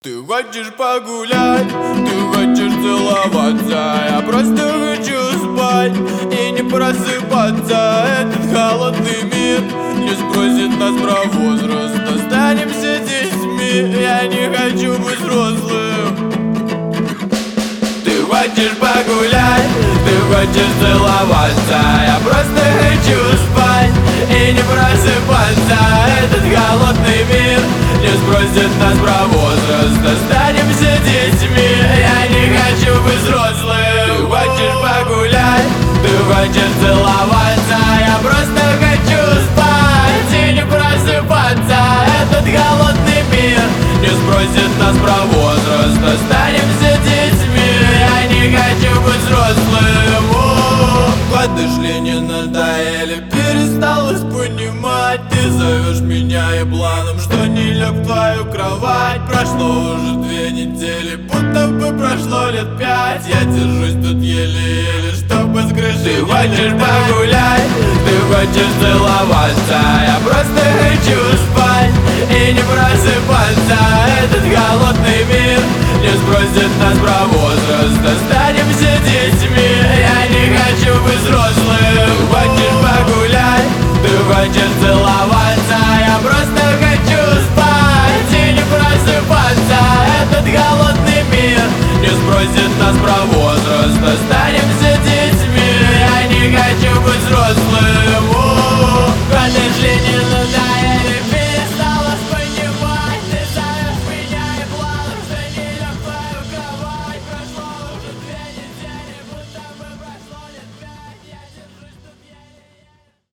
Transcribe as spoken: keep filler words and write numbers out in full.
Ты хочешь погулять, ты хочешь целоваться, я просто хочу спать и не просыпаться. Этот холодный мир не сбросит нас про возраст. Останемся детьми, я не хочу быть взрослым. Ты хочешь погулять, ты хочешь целоваться, я просто хочу спать и не просыпаться. Этот холодный мир не сбросит нас про возраст. Останемся детьми, я не хочу быть взрослым. Ты хочешь погулять, ты хочешь целоваться, я просто хочу спать и не просыпаться. Этот холодный мир не сбросит нас про возраст. Останемся детьми, я не хочу быть взрослым. О, годы шли, не надоели, пересталось понимать. Ты зовешь меня и планом, что не лег в твою кровать. Прошло уже две недели, будто бы прошло лет пять. Я держусь тут еле-еле, чтобы с крыши. Ты хочешь погулять, ты хочешь целоваться, я просто хочу спать